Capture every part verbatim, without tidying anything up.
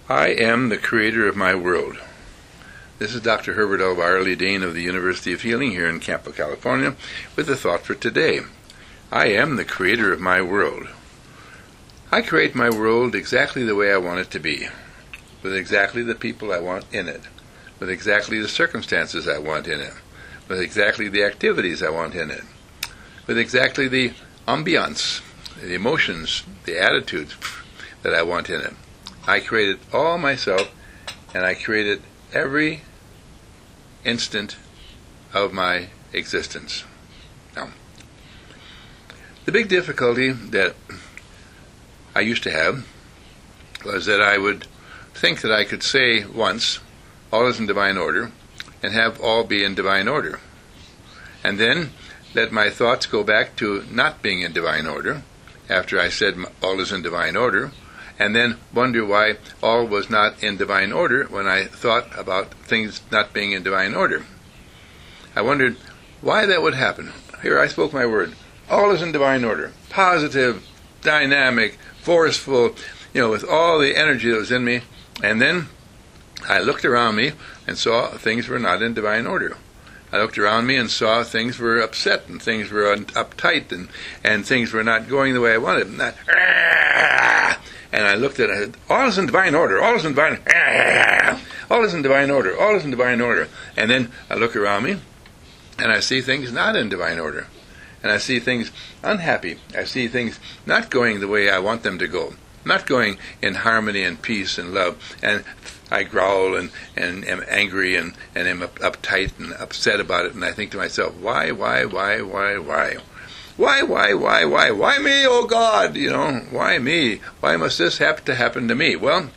I am the creator of my world. This is Doctor Herbert L. Byerly, Dean of the University of Healing here in Campo, California, with a thought for today. I am the creator of my world. I create my world exactly the way I want it to be, with exactly the people I want in it, with exactly the circumstances I want in it, with exactly the activities I want in it, with exactly the ambiance, the emotions, the attitudes that I want in it. I create it all myself, and I create it every instant of my existence. Now, the big difficulty that I used to have was that I would think that I could say once, all is in divine order, and have all be in divine order. And then let my thoughts go back to not being in divine order, after I said all is in divine order, and then wonder why all was not in divine order when I thought about things not being in divine order. I wondered why that would happen. Here I spoke my word. All is in divine order. Positive, dynamic, forceful, you know, with all the energy that was in me. And then I looked around me and saw things were not in divine order. I looked around me and saw things were upset and things were un- uptight and, and things were not going the way I wanted. And I, and I looked at it, all is in divine order, all is in divine, all is in divine order, all is in divine order. And then I look around me and I see things not in divine order. And I see things unhappy. I see things not going the way I want them to go, not going in harmony and peace and love. And I growl and, and am angry and, and am up, uptight and upset about it. And I think to myself, why, why, why, why, why? Why, why, why, why? Why me, oh God? You know, why me? Why must this have to happen to me? Well,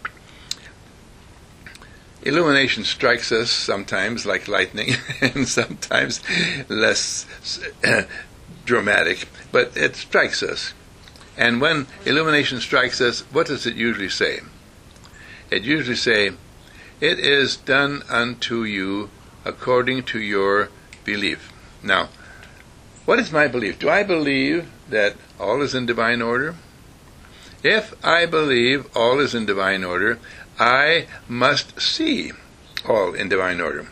illumination strikes us sometimes like lightning and sometimes less uh, dramatic, but it strikes us. And when illumination strikes us, what does it usually say? It usually say, it is done unto you according to your belief. Now, what is my belief? Do I believe that all is in divine order? If I believe all is in divine order, I must see all in divine order.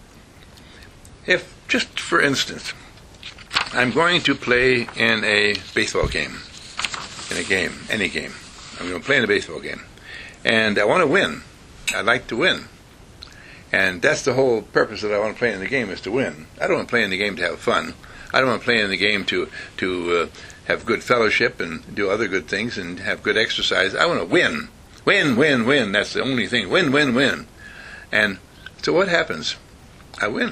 If, just for instance, I'm going to play in a baseball game, in a game, any game. I'm going to play in a baseball game. And I want to win. I'd like to win. And that's the whole purpose that I want to play in the game, is to win. I don't want to play in the game to have fun. I don't want to play in the game to to uh, have good fellowship and do other good things and have good exercise. I want to win. Win, win, win. That's the only thing. Win, win, win. And so what happens? I win.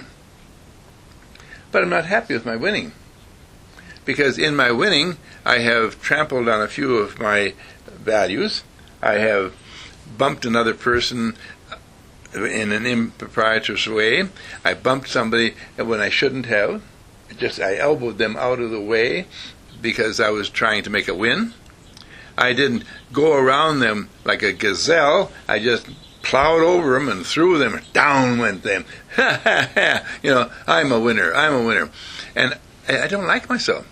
But I'm not happy with my winning. Because in my winning, I have trampled on a few of my values. I have bumped another person in an improprietous way. I bumped somebody when I shouldn't have. Just I elbowed them out of the way because I was trying to make a win. I didn't go around them like a gazelle. I just plowed over them and threw them. Down went them. Ha ha ha! You know, I'm a winner. I'm a winner, and I don't like myself.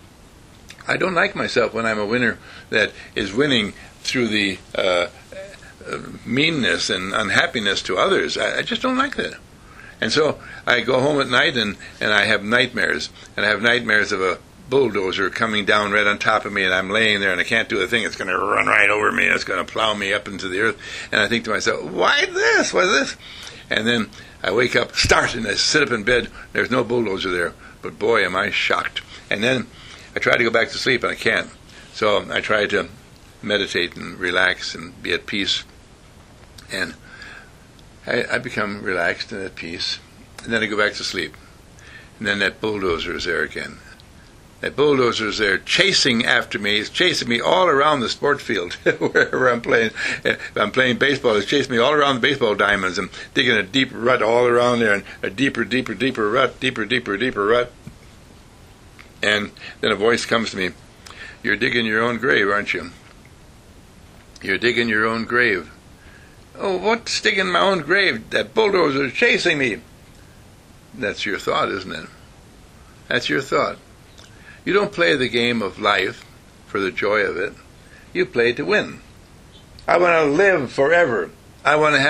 I don't like myself when I'm a winner that is winning through the uh, uh, meanness and unhappiness to others. I, I just don't like that. And so I go home at night and, and I have nightmares. And I have nightmares of a bulldozer coming down right on top of me, and I'm laying there and I can't do a thing. It's going to run right over me. It's going to plow me up into the earth. And I think to myself, why this? Why this? And then I wake up, start, and I sit up in bed. There's no bulldozer there. But boy, am I shocked. And then I try to go back to sleep, and I can't. So I try to meditate and relax and be at peace. And I, I become relaxed and at peace. And then I go back to sleep. And then that bulldozer is there again. That bulldozer is there chasing after me. He's chasing me all around the sport field wherever I'm playing. If I'm playing baseball, he's chasing me all around the baseball diamonds and digging a deep rut all around there, and a deeper, deeper, deeper rut, deeper, deeper, deeper rut. And then a voice comes to me, you're digging your own grave, aren't you? You're digging your own grave. Oh, what's digging my own grave? That bulldozer is chasing me. That's your thought, isn't it? That's your thought. You don't play the game of life for the joy of it. You play to win. I want to live forever. I want to